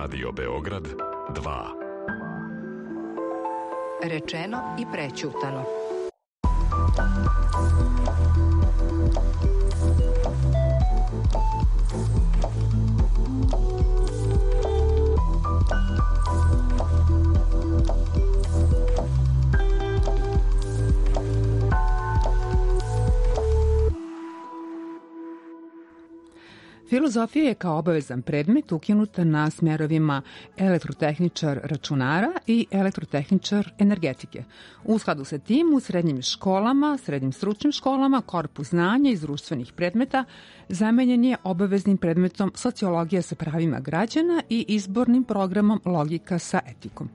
Radio Beograd 2. Rečeno i prećutano. Filozofija je kao obavezan predmet ukinuta na smerovima elektrotehničar računara i elektrotehničar energetike. U skladu sa tim, u srednjim školama, srednjim stručnim školama, korpus znanja iz društvenih predmeta zamenjen je obaveznim predmetom sociologija sa pravima građana i izbornim programom logika sa etikom.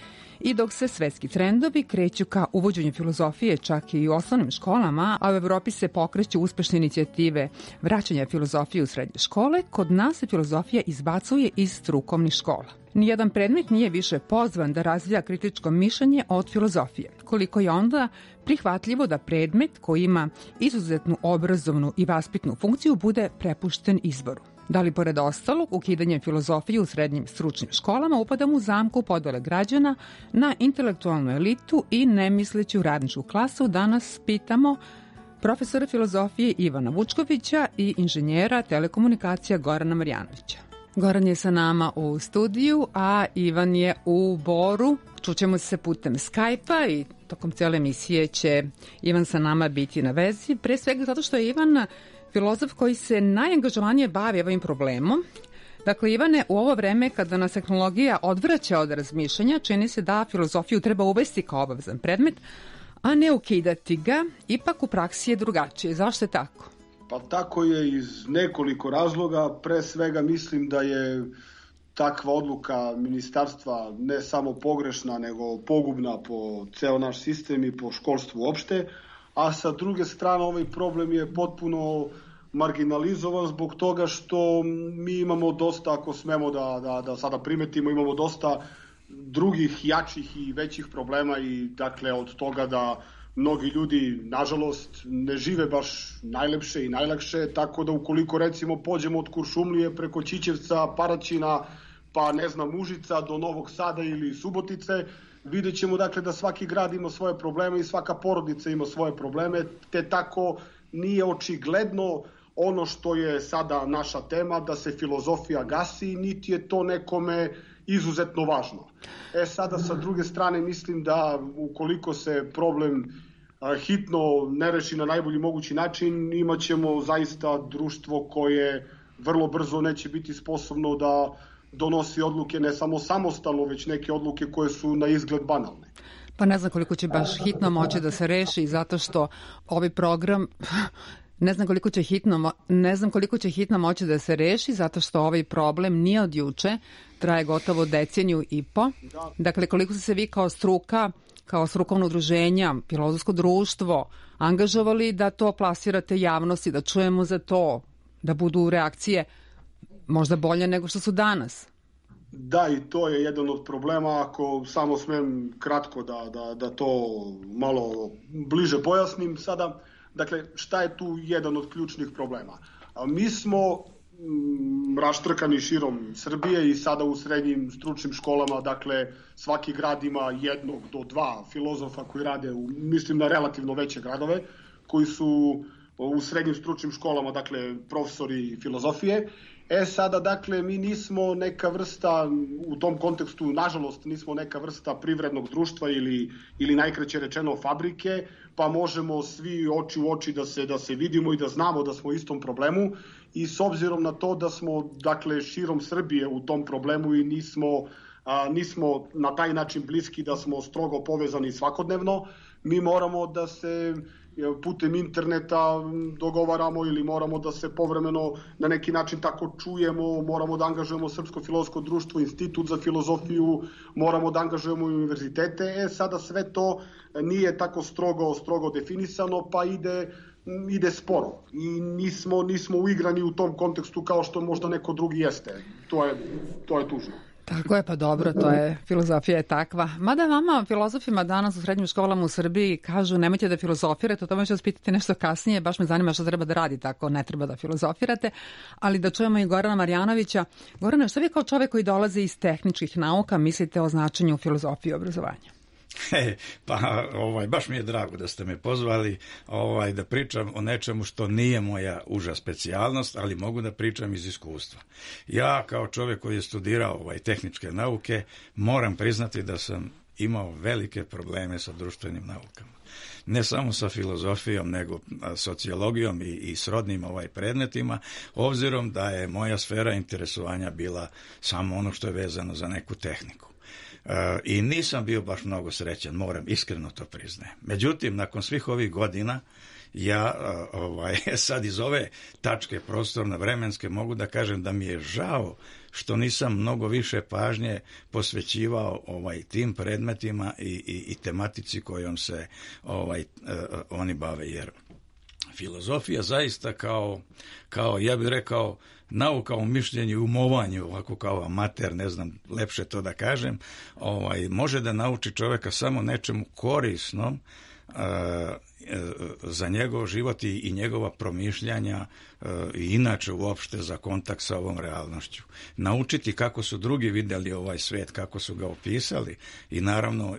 I dok se svetski trendovi kreću ka uvođenju filozofije čak i u osnovnim školama, a u Evropi se pokreću uspešne inicijative vraćanja filozofije u srednje škole, kod nas se filozofija izbacuje iz strukovnih škola. Nijedan predmet nije više pozvan da razvija kritičko mišljenje od filozofije. Koliko je onda prihvatljivo da predmet koji ima izuzetnu obrazovnu i vaspitnu funkciju bude prepušten izboru. Da li pored ostalog, ukidanje filozofije u srednjim stručnim školama upadamo u zamku podele građana na intelektualnu elitu i nemisleću radničku klasu, danas pitamo profesora filozofije Ivana Vučkovića i inženjera telekomunikacija Gorana Marjanovića. Goran je sa nama u studiju, a Ivan je u Boru. Čućemo se putem Skype-a i tokom cijele emisije će Ivan sa nama biti na vezi. Pre svega zato što je Ivan filozof koji se najangažovanije bavi ovim problemom. Dakle, Ivane, u ovo vreme kada nas tehnologija odvraća od razmišljanja, čini se da filozofiju treba uvesti kao obavezan predmet, a ne ukidati ga. Ipak u praksi je drugačije. Zašto je tako? Pa tako je iz nekoliko razloga. Pre svega mislim da je takva odluka ministarstva ne samo pogrešna, nego pogubna po ceo naš sistem i po školstvu uopšte. A sa druge strane ovaj problem je potpuno marginalizovan zbog toga što mi imamo dosta, ako smemo da sada primetimo, imamo dosta drugih jačih i većih problema i dakle od toga da mnogi ljudi, nažalost, ne žive baš najlepše i najlakše, tako da ukoliko recimo pođemo od Kuršumlije preko Ćićevca, Paraćina, pa ne znam Užica do Novog Sada ili Subotice, vidjet ćemo dakle da svaki grad ima svoje probleme i svaka porodica ima svoje probleme, te tako nije očigledno ono što je sada naša tema, da se filozofija gasi, niti je to nekome izuzetno važno. Sada sa druge strane mislim da ukoliko se problem hitno ne reši na najbolji mogući način, imat ćemo zaista društvo koje vrlo brzo neće biti sposobno da donosi odluke ne samo samostalno, već neke odluke koje su na izgled banalne. Pa ne znam koliko će baš hitno moći da se reši, zato što ovaj program ne znam koliko će hitno moći da se reši, zato što ovaj problem nije od juče, traje gotovo deceniju i po. Dakle, koliko ste se vi kao struka, kao strukovno udruženja, filozofsko društvo angažovali da to plasirate javnosti, da čujemo za to, da budu reakcije možda bolje nego što su danas? Da, i to je jedan od problema, ako samo smem kratko da to malo bliže pojasnim sada. Dakle, šta je tu jedan od ključnih problema? Mi smo raštrkani širom Srbije i sada u srednjim stručnim školama, dakle, svaki grad ima jednog do dva filozofa koji rade, mislim na relativno veće gradove, koji su u srednjim stručnim školama, dakle, profesori filozofije. Sada, dakle, mi nismo neka vrsta, u tom kontekstu, nažalost, nismo neka vrsta privrednog društva ili najkraće rečeno fabrike, pa možemo svi oči u oči da se vidimo i da znamo da smo u istom problemu i s obzirom na to da smo, dakle, širom Srbije u tom problemu i nismo na taj način bliski da smo strogo povezani svakodnevno, mi moramo da se putem interneta dogovaramo ili moramo da se povremeno na neki način tako čujemo, moramo da angažujemo Srpsko filozofsko društvo, Institut za filozofiju, moramo da angažujemo univerzitete. Sada sve to nije tako strogo definisano, pa ide sporo i nismo uigrani u tom kontekstu kao što možda neko drugi jeste. To je tužno. Tako je, pa dobro, to je, filozofija je takva. Mada vama, filozofima danas u srednjim školama u Srbiji kažu nemojte da filozofirate, o tome ću vas pitati nešto kasnije, baš me zanima što treba da radite ako ne treba da filozofirate, ali da čujemo i Gorana Marjanovića. Gorana, što vi kao čovek koji dolazi iz tehničkih nauka mislite o značenju filozofije i obrazovanja? Baš mi je drago da ste me pozvali da pričam o nečemu što nije moja uža specijalnost, ali mogu da pričam iz iskustva. Ja kao čovjek koji je studirao tehničke nauke moram priznati da sam imao velike probleme sa društvenim naukama. Ne samo sa filozofijom, nego sociologijom i srodnim predmetima, obzirom da je moja sfera interesovanja bila samo ono što je vezano za neku tehniku. I nisam bio baš mnogo srećan, moram iskreno to priznajem. Međutim, nakon svih ovih godina, ja sad iz ove tačke prostorno-vremenske mogu da kažem da mi je žao što nisam mnogo više pažnje posvećivao tim predmetima i tematici kojom se oni bave, jer filozofija zaista kao ja bih rekao, nauka o mišljenju i umovanju, ovako kao amater, ne znam lepše to da kažem, može da nauči čoveka samo nečemu korisnom za njegov život i njegova promišljanja i inače uopšte za kontakt sa ovom realnošću. Naučiti kako su drugi vidjeli ovaj svijet, kako su ga opisali i naravno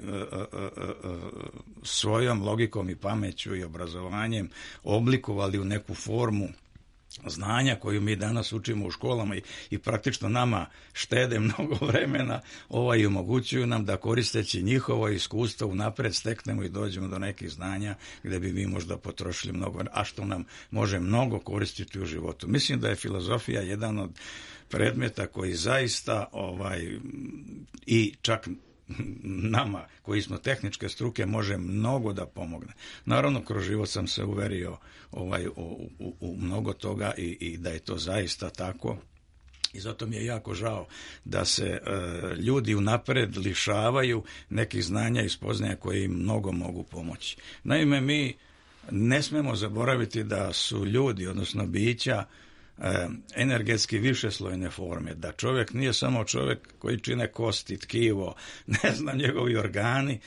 svojom logikom i pameću i obrazovanjem oblikovali u neku formu znanja koju mi danas učimo u školama i praktično nama štede mnogo vremena i omogućuju nam da koristeći njihovo iskustvo unapred steknemo i dođemo do nekih znanja gdje bi mi možda potrošili mnogo, a što nam može mnogo koristiti u životu. Mislim da je filozofija jedan od predmeta koji zaista i čak nama koji smo tehničke struke može mnogo da pomogne. Naravno, kroz život sam se uverio u mnogo toga i da je to zaista tako. I zato mi je jako žao da se ljudi unapred lišavaju nekih znanja i spoznaja koje im mnogo mogu pomoći. Naime, mi ne smemo zaboraviti da su ljudi, odnosno bića, energetski višeslojne forme, da čovjek nije samo čovjek koji čine kosti, tkivo, ne znam, njegovi organi,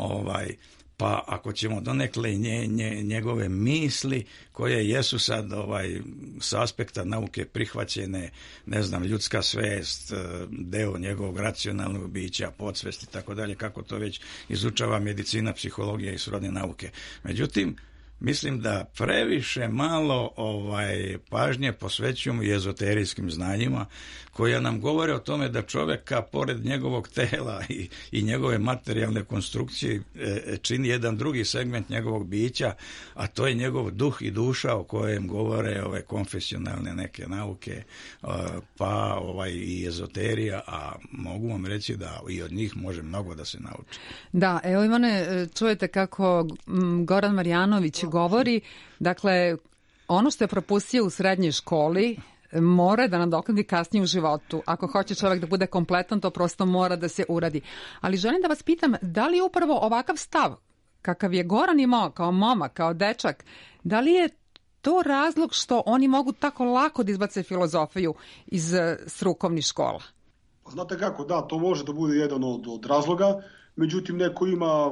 pa ako ćemo donekle njegove misli koje jesu sad s aspekta nauke prihvaćene, ne znam, ljudska svest, deo njegovog racionalnog bića, podsvest i tako dalje, kako to već izučava medicina, psihologija i srodne nauke. Međutim, mislim da previše malo pažnje posvećujemo i ezoterijskim znanjima koja nam govore o tome da čovjeka pored njegovog tela i njegove materijalne konstrukcije čini jedan drugi segment njegovog bića, a to je njegov duh i duša o kojem govore ove konfesionalne neke nauke, pa i ezoterija, a mogu vam reći da i od njih može mnogo da se nauči. Da, evo Ivane, čujete kako Goran Marjanović govori, dakle, ono što je propustio u srednjoj školi mora da nadoknadi kasnije u životu. Ako hoće čovjek da bude kompletan, to prosto mora da se uradi. Ali želim da vas pitam, da li je upravo ovakav stav, kakav je Goran imao kao momak, kao dečak, da li je to razlog što oni mogu tako lako da izbace filozofiju iz strukovnih škola? Znate kako, da, to može da bude jedan od razloga. Međutim, neko ima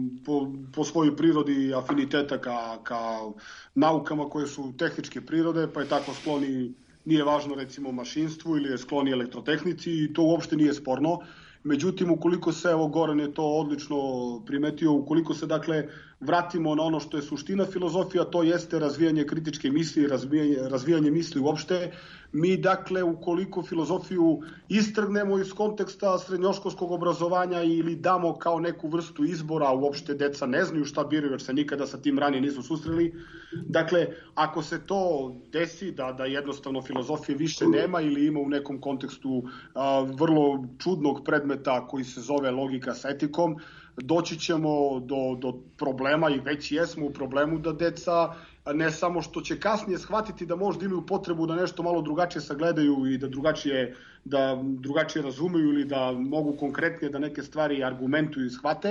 po svojoj prirodi afiniteta ka naukama koje su tehničke prirode, pa je tako skloni, nije važno recimo mašinstvu ili je skloni elektrotehnici i to uopšte nije sporno. Međutim, ukoliko se, evo Goran je to odlično primetio, ukoliko se dakle vratimo na ono što je suština filozofija, to jeste razvijanje kritičke misli, razvijanje misli uopšte. Mi dakle, ukoliko filozofiju istrgnemo iz konteksta srednjoškolskog obrazovanja ili damo kao neku vrstu izbora, uopšte deca ne znaju šta biraju jer se nikada sa tim ranije nisu susreli. Dakle, ako se to desi da jednostavno filozofije više nema ili ima u nekom kontekstu vrlo čudnog predmeta koji se zove logika s etikom, doći ćemo do problema i već jesmo u problemu da deca ne samo što će kasnije shvatiti da možda imaju potrebu da nešto malo drugačije sagledaju i da drugačije razumeju ili da mogu konkretnije da neke stvari argumentuju i shvate,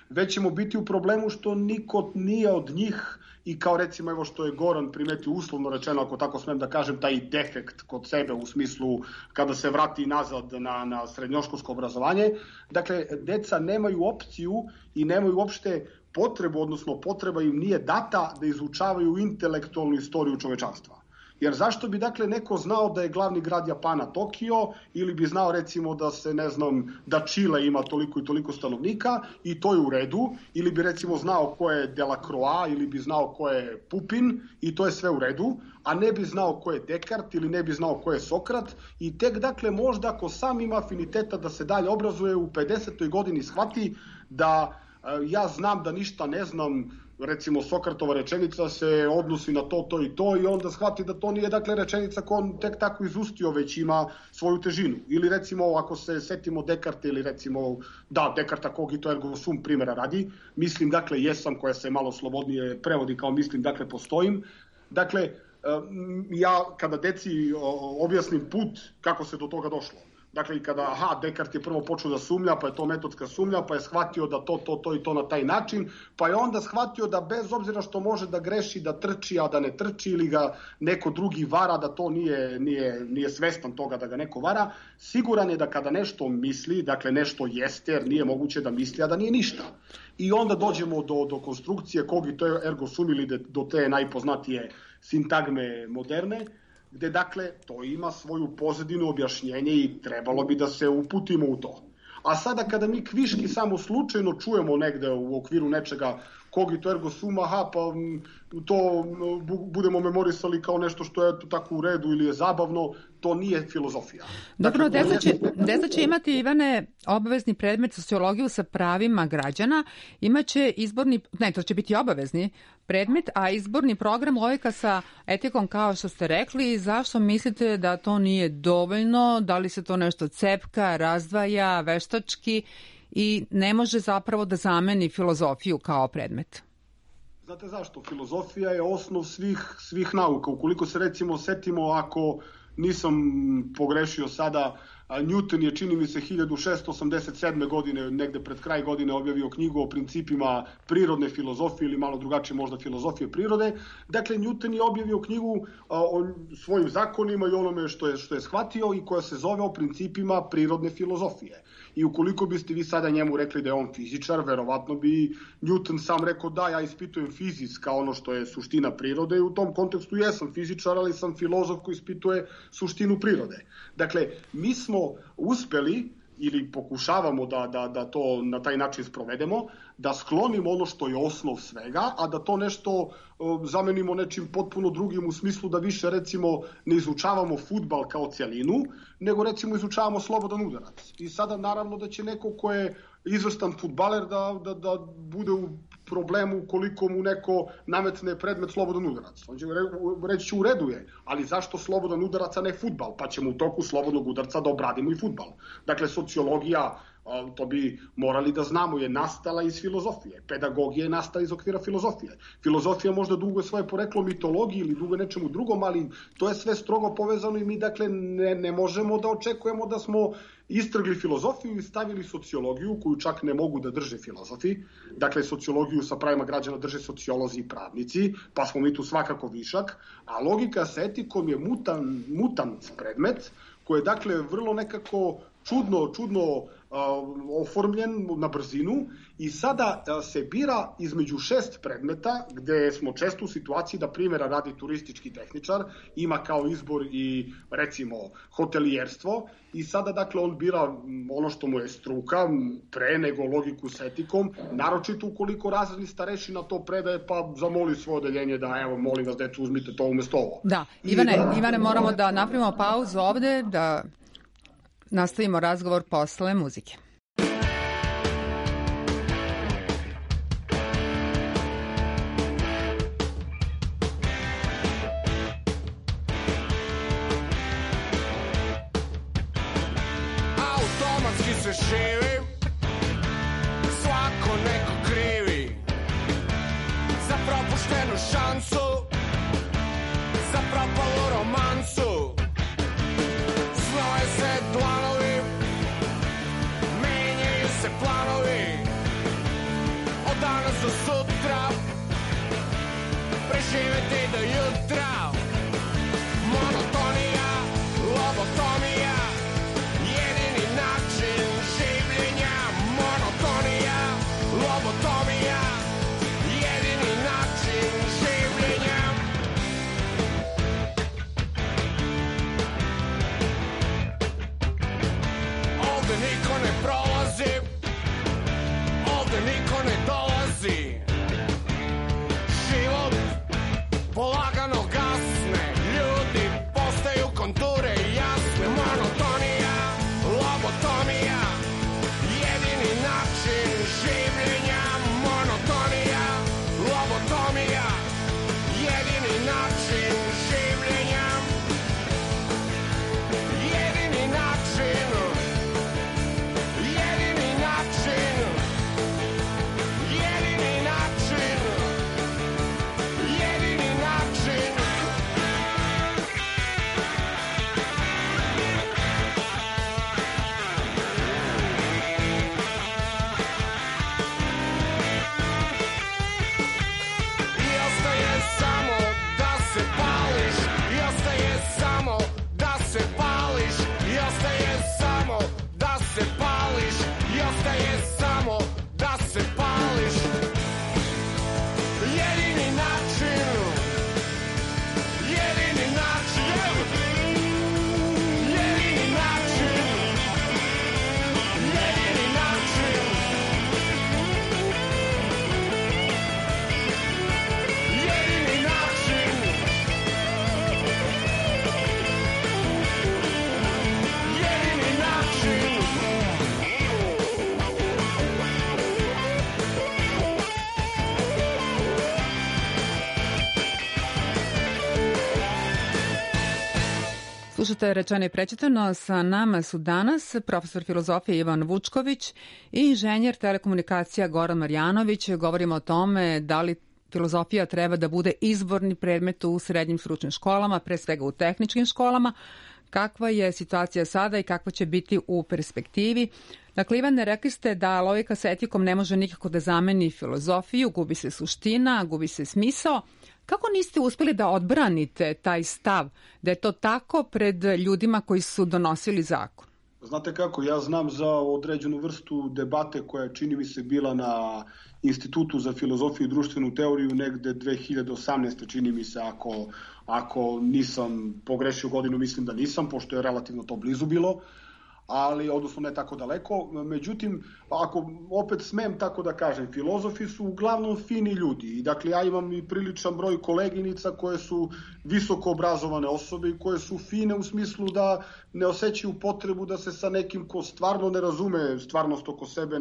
već ćemo biti u problemu što niko nije od njih i kao recimo evo što je Goran primetio uslovno rečeno, ako tako smem da kažem, taj defekt kod sebe u smislu kada se vrati nazad na srednjoškolsko obrazovanje. Dakle, deca nemaju opciju i nemaju uopšte potrebu, odnosno potreba im nije data da izučavaju intelektualnu istoriju čovečanstva. Jer zašto bi dakle neko znao da je glavni grad Japana Tokio ili bi znao recimo da se ne znam da Čile ima toliko i toliko stanovnika i to je u redu, ili bi recimo znao ko je Delacroix ili bi znao ko je Pupin i to je sve u redu, a ne bi znao ko je Descartes ili ne bi znao ko je Sokrat i tek dakle možda ako sam ima afiniteta da se dalje obrazuje u 50. godini shvati da ja znam da ništa ne znam, recimo Sokratova rečenica se odnosi na to i to i onda shvati da to nije dakle rečenica koju on tek tako izustio, već ima svoju težinu. Ili recimo ako se setimo Descartes ili recimo Descartes cogito ergo sum primjera radi, mislim dakle jesam, koja se malo slobodnije prevodi kao mislim dakle postojim. Dakle, ja kada deci objasnim put kako se do toga došlo. Dakle, kada Descartes je prvo počeo da sumlja, pa je to metodska sumlja, pa je shvatio da to i to na taj način, pa je onda shvatio da bez obzira što može da greši, da trči, a da ne trči, ili ga neko drugi vara, da to nije svestan toga da ga neko vara, siguran je da kada nešto misli, dakle nešto jeste, jer nije moguće da misli, a da nije ništa. I onda dođemo do konstrukcije cogito ergo sum ili do te najpoznatije sintagme moderne, gde dakle to ima svoju pozadinu, objašnjenje i trebalo bi da se uputimo u to. A sada kada mi kviški samo slučajno čujemo negde u okviru nečega cogito ergo sum, pa to budemo memorisali kao nešto što je tako u redu ili je zabavno, to nije filozofija. Dobro, deca će imati, Ivane, obavezni predmet sociologiju sa pravima građana, imaće to će biti obavezni predmet, a izborni program logika sa etikom, kao što ste rekli. Zašto mislite da to nije dovoljno? Da li se to nešto cepka, razdvaja, veštački i ne može zapravo da zameni filozofiju kao predmet? Znate zašto? Filozofija je osnov svih nauka. Ukoliko se recimo setimo, ako nisam pogrešio sada, Newton je, čini mi se, 1687. godine, negde pred kraj godine, objavio knjigu o principima prirodne filozofije ili malo drugačije možda filozofije prirode. Dakle, Newton je objavio knjigu o svojim zakonima i onome što je shvatio i koja se zove o principima prirodne filozofije. I ukoliko biste vi sada njemu rekli da je on fizičar, verovatno bi Newton sam rekao da, ja ispitujem fizis kao ono što je suština prirode i u tom kontekstu jesam fizičar, ali sam filozof koji ispituje suštinu prirode. Dakle, mi smo uspeli ili pokušavamo da to na taj način sprovedemo, da sklonimo ono što je osnov svega, a da to nešto zamenimo nečim potpuno drugim u smislu da više recimo ne izučavamo fudbal kao celinu, nego recimo izučavamo slobodan udarac. I sada naravno da će neko ko je izvrstan fudbaler da bude u problemu koliko mu neko nametne predmet slobodan udarac. On će reći u redu je, ali zašto slobodan udarac, a ne fudbal? Pa ćemo u toku slobodnog udarca da obradimo i fudbal. Dakle, sociologija, to bi morali da znamo, je nastala iz filozofije. Pedagogija je nastala iz okvira filozofije. Filozofija možda duguje svoje poreklo mitologiji ili duguje nečemu drugom, ali to je sve strogo povezano i mi dakle ne možemo da očekujemo da smo istrgli filozofiju i stavili sociologiju, koju čak ne mogu da drže filozofi. Dakle, sociologiju sa pravima građana drže sociolozi i pravnici, pa smo mi tu svakako višak, a logika sa etikom je mutant predmet, koji je dakle vrlo nekako čudno oformljen na brzinu i sada se bira između 6 predmeta, gde smo često u situaciji da primjera radi turistički tehničar, ima kao izbor i recimo hotelijerstvo i sada dakle on bira ono što mu je struka pre nego logiku s etikom, naročito ukoliko razredni starešina to predaje pa zamoli svoje odeljenje da evo molim vas decu uzmite to umesto ovo. Da, Ivane, moramo da napravimo pauzu ovde, da nastavimo razgovor posle muzike. Automatski se živi, svako neko krivi za propuštenu šansu, za propalu romansu. Znoje se dlanovi, menjaju se planovi, za sutra, preživeti do jutra. Monotonija, lobotomija, jedini način življenja. Monotonija, lobotomija, jedini način življenja. Ovde niko ne prolazi, ovde niko ne dolazi. Život polagano gasne, ljudi postaju konture jasne. Monotonija, lobotomija, jedini način življenja. Monotonija, lobotomija, jedini način življenja. Jedini način, jedini način, jedini način, jedini način. I ostaje samo da se pališ, i ostaje samo da se pališ, i ostaje samo da se pališ, i ostaje samo da se pališ. Jedini način, jedini način, jedini način, jedini način, jedini način, jedini način. Slušate Rečeno i prečitano, sa nama su danas profesor filozofije Ivan Vučković i inženjer telekomunikacija Goran Marjanović. Govorimo o tome da li filozofija treba da bude izborni predmet u srednjim stručnim školama, pre svega u tehničkim školama, kakva je situacija sada i kakva će biti u perspektivi. Dakle, Ivane, rekli ste da logika sa etikom ne može nikako da zameni filozofiju, gubi se suština, gubi se smisao. Kako niste uspeli da odbranite taj stav, da je to tako pred ljudima koji su donosili zakon? Znate kako, ja znam za određenu vrstu debate koja je, čini mi se, bila na Institutu za filozofiju i društvenu teoriju negde 2018. čini mi se, ako nisam pogrešio godinu, mislim da nisam, pošto je relativno to blizu bilo, ali odnosno ne tako daleko. Međutim, ako opet smem tako da kažem, filozofi su uglavnom fini ljudi. I dakle, ja imam i priličan broj koleginica koje su visoko obrazovane osobe i koje su fine u smislu da ne osjećaju potrebu da se sa nekim ko stvarno ne razume stvarnost oko sebe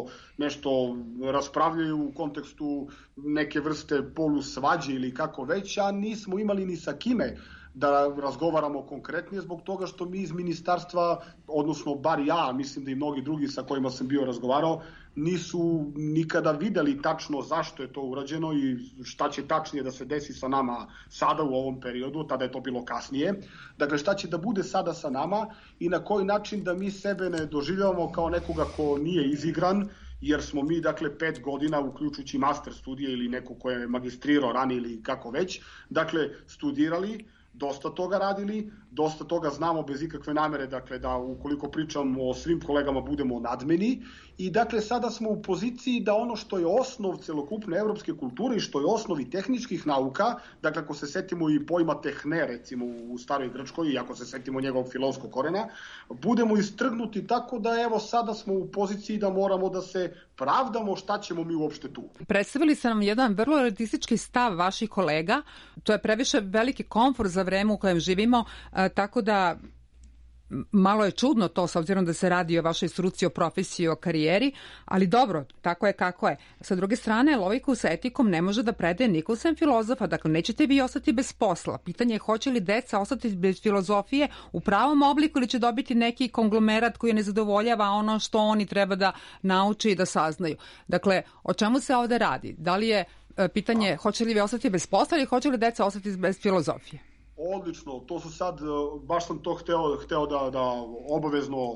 nešto raspravljaju u kontekstu neke vrste polusvađe ili kako već, a nismo imali ni sa kime da razgovaramo konkretnije zbog toga što mi iz ministarstva, odnosno bar ja, mislim da i mnogi drugi sa kojima sam bio razgovarao, nisu nikada videli tačno zašto je to urađeno i šta će tačnije da se desi sa nama sada u ovom periodu, tada je to bilo kasnije. Dakle, šta će da bude sada sa nama i na koji način da mi sebe ne doživljavamo kao nekoga ko nije izigran, jer smo mi, dakle, 5 godina, uključujući master studije ili neko ko je magistrirao ranije ili kako već, dakle, studirali, dosta toga radili, dosta toga znamo bez ikakve namere, dakle, da ukoliko pričamo o svim kolegama budemo nadmeni i dakle sada smo u poziciji da ono što je osnov celokupne evropske kulture i što je osnov i tehničkih nauka, dakle ako se setimo i pojma tehne recimo u staroj Grčkoj i ako se setimo njegovog filozofskog korena, budemo istrgnuti tako da evo sada smo u poziciji da moramo da se pravdamo šta ćemo mi uopšte tu. Predstavili ste nam jedan vrlo elitistički stav vaših kolega, to je previše veliki komfor za vreme u kojem živimo, tako da malo je čudno to s obzirom da se radi o vašoj struci, o profesiji, o karijeri, ali dobro, tako je kako je. Sa druge strane, logiku sa etikom ne može da predaje niko sem filozofa, dakle nećete vi ostati bez posla. Pitanje je hoće li deca ostati bez filozofije u pravom obliku ili će dobiti neki konglomerat koji ne zadovoljava ono što oni treba da nauče i da saznaju. Dakle, o čemu se ovde radi? Da li je pitanje hoće li vi ostati bez posla ili hoće li deca ostati bez filozofije? Odlično, to su sad, baš sam to hteo da obavezno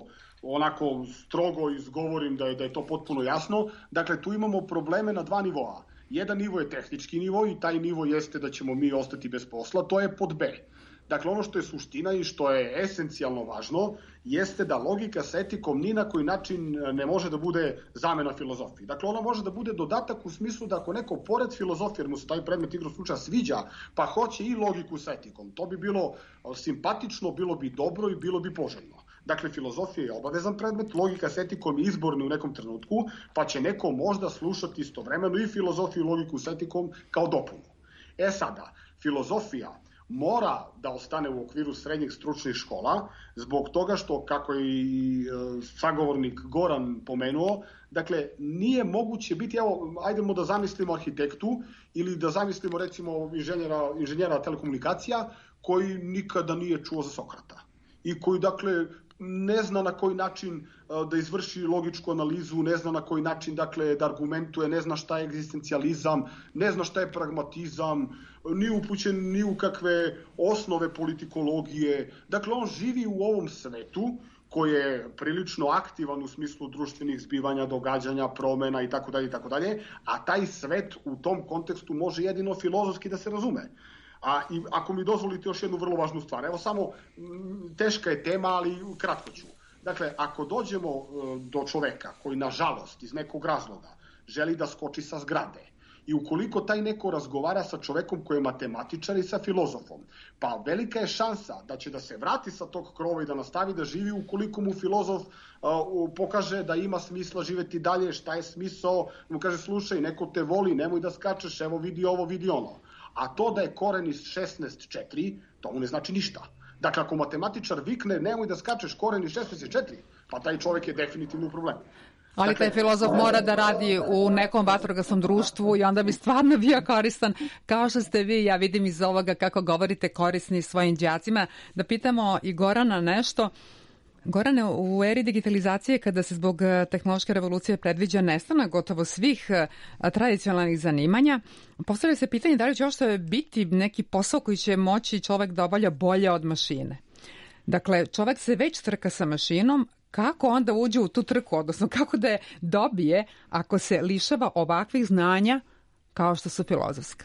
onako strogo izgovorim da je to potpuno jasno. Dakle, tu imamo probleme na dva nivoa. Jedan nivo je tehnički nivo i taj nivo jeste da ćemo mi ostati bez posla, to je pod B. Dakle, ono što je suština i što je esencijalno važno jeste da logika sa etikom ni na koji način ne može da bude zamena filozofiji. Dakle, ona može da bude dodatak u smislu da ako neko pored filozofije, jer mu se taj predmet igrom slučaja sviđa, pa hoće i logiku sa etikom, to bi bilo simpatično, bilo bi dobro i bilo bi poželjno. Dakle, filozofija je obavezan predmet, logika s etikom je izborna u nekom trenutku, pa će neko možda slušati istovremeno i filozofiju i logiku s etikom kao dopunu. Sada, filozofija mora da ostane u okviru srednjih stručnih škola, zbog toga što, kako je i sagovornik Goran pomenuo, dakle, nije moguće biti, evo, ajdemo da zamislimo arhitektu ili da zamislimo, recimo, inženjera telekomunikacija koji nikada nije čuo za Sokrata i koji, dakle, ne zna na koji način da izvrši logičku analizu, ne zna na koji način, dakle, da argumentuje, ne zna šta je egzistencijalizam, ne zna šta je pragmatizam, ni upućen ni u kakve osnove politikologije. Dakle, on živi u ovom svetu koji je prilično aktivan u smislu društvenih zbivanja, događanja, promena itd., a taj svet u tom kontekstu može jedino filozofski da se razume. I ako mi dozvolite još jednu vrlo važnu stvar, evo samo, teška je tema, ali kratko ću. Dakle, ako dođemo do čoveka koji, nažalost, iz nekog razloga želi da skoči sa zgrade i ukoliko taj neko razgovara sa čovekom koji je matematičar i sa filozofom, pa velika je šansa da će da se vrati sa tog krova i da nastavi da živi ukoliko mu filozof pokaže da ima smisla živeti dalje, šta je smisao, mu kaže, slušaj, neko te voli, nemoj da skačeš, evo vidi ovo, vidi ono. A to da je koren iz 16,4, to mu ne znači ništa. Dakle, ako matematičar vikne, nemoj da skačeš, koren iz 16,4, pa taj čovjek je definitivno u problemu. Ali taj filozof mora da radi u nekom vatrogasnom društvu i onda bi stvarno bio koristan, kao što ste vi, ja vidim iz ovoga kako govorite, korisni svojim đacima. Da pitamo i Gorana nešto. Gorane, u eri digitalizacije, kada se zbog tehnološke revolucije predviđa nestanak gotovo svih tradicionalnih zanimanja, postavlja se pitanje da li će uopšte biti neki posao koji će moći čovek da obavlja bolje od mašine. Dakle, čovek se već trka sa mašinom, kako onda uđe u tu trku, odnosno kako da je dobije ako se lišava ovakvih znanja kao što su filozofska?